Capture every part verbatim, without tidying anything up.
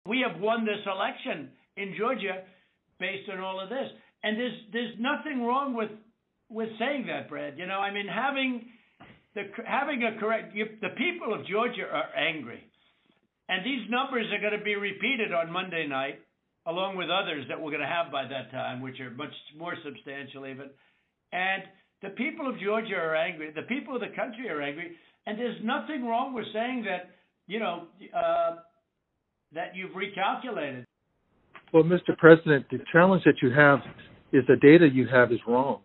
We have won this election in Georgia based on all of this. And there's there's nothing wrong with with saying that, Brad. You know, I mean, having the having a correct you, the people of Georgia are angry, and these numbers are going to be repeated on Monday night, along with others that we're going to have by that time, which are much more substantial even. And the people of Georgia are angry. The people of the country are angry, and there's nothing wrong with saying that. You know, uh, that you've recalculated. Well, Mister President, the challenge that you have is the data you have is wrong.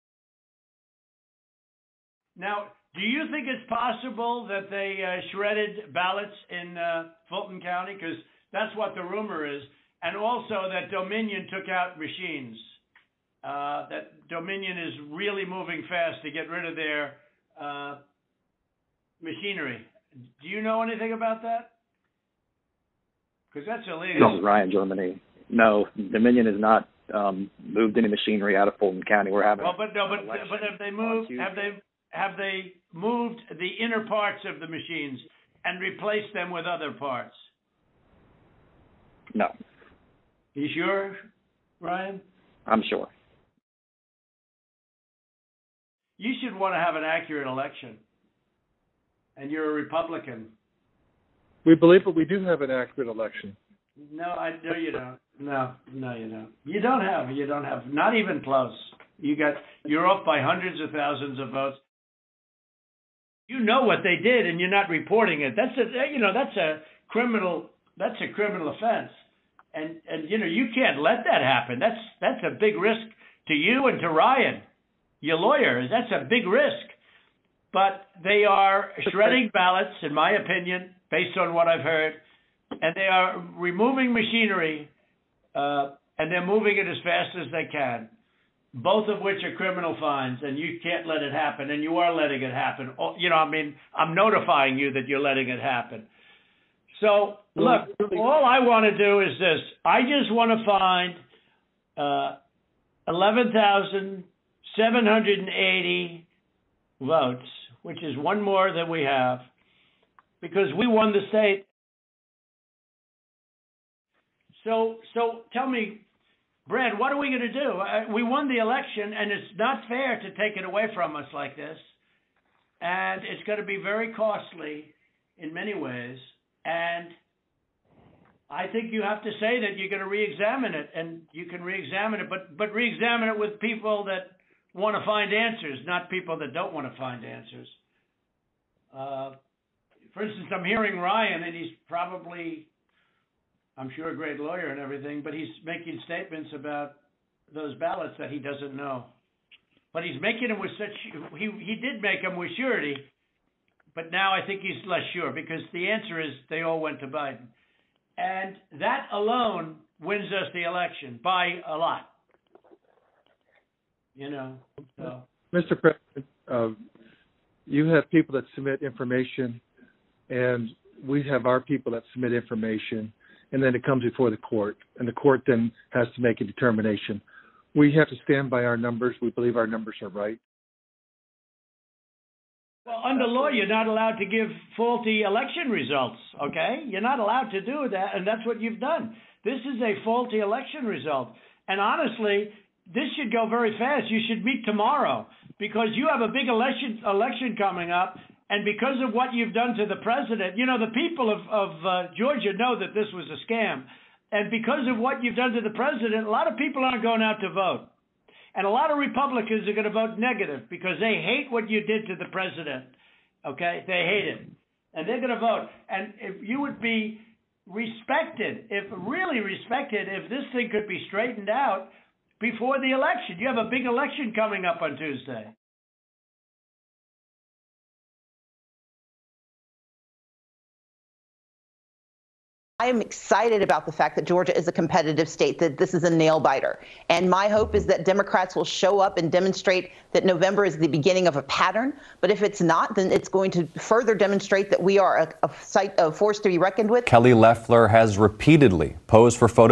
Now, do you think it's possible that they uh, shredded ballots in uh, Fulton County? Because that's what the rumor is. And also that Dominion took out machines. Uh, that Dominion is really moving fast to get rid of their uh, machinery. Do you know anything about that? Because that's illegal. This is Ryan, Germany. No, Dominion has not um, moved any machinery out of Fulton County. We're having. Well, but no, but but have they moved? Have they have they moved the inner parts of the machines and replaced them with other parts? No. You sure, Ryan? I'm sure. You should want to have an accurate election. And you're a Republican. We believe that we do have an accurate election. No, I no, you don't. No, no, you don't. You don't have. You don't have. Not even close. You got. You're off by hundreds of thousands of votes. You know what they did, and you're not reporting it. That's a. You know, that's a criminal. That's a criminal offense. And and you know you can't let that happen. That's that's a big risk to you and to Ryan, your lawyer. That's a big risk. But they are shredding ballots, in my opinion, based on what I've heard, and they are removing machinery, uh, and they're moving it as fast as they can, both of which are criminal fines, and you can't let it happen, and you are letting it happen. You know, I mean, I'm notifying you that you're letting it happen. So, look, all I want to do is this. I just want to find uh, eleven thousand seven hundred eighty votes, which is one more than we have, because we won the state. So, so tell me, Brad, what are we going to do? Uh, we won the election, and it's not fair to take it away from us like this. And it's going to be very costly in many ways. And I think you have to say that you're going to re-examine it, and you can re-examine it, but, but re-examine it with people that want to find answers, not people that don't want to find answers. Uh, for instance, I'm hearing Ryan, and he's probably, I'm sure, a great lawyer and everything, but he's making statements about those ballots that he doesn't know. But he's making them with such, he, he did make them with surety, but now I think he's less sure, because the answer is they all went to Biden. And that alone wins us the election by a lot. You know, so. Mister President, uh, you have people that submit information, and we have our people that submit information, and then it comes before the court, and the court then has to make a determination. We have to stand by our numbers. We believe our numbers are right. Well, under law, you're not allowed to give faulty election results, okay? You're not allowed to do that, and that's what you've done. This is a faulty election result. And honestly, this should go very fast. You should meet tomorrow, because you have a big election election coming up, and because of what you've done to the president, you know, the people of, of uh, Georgia know that this was a scam. And because of what you've done to the president, a lot of people aren't going out to vote. And a lot of Republicans are going to vote negative because they hate what you did to the president, okay? They hate it. And they're going to vote. And if you would be respected, if really respected, if this thing could be straightened out before the election. You have a big election coming up on Tuesday. I am excited about the fact that Georgia is a competitive state, that this is a nail biter. And my hope is that Democrats will show up and demonstrate that November is the beginning of a pattern. But if it's not, then it's going to further demonstrate that we are a, a, site, a force to be reckoned with. Kelly Loeffler has repeatedly posed for photos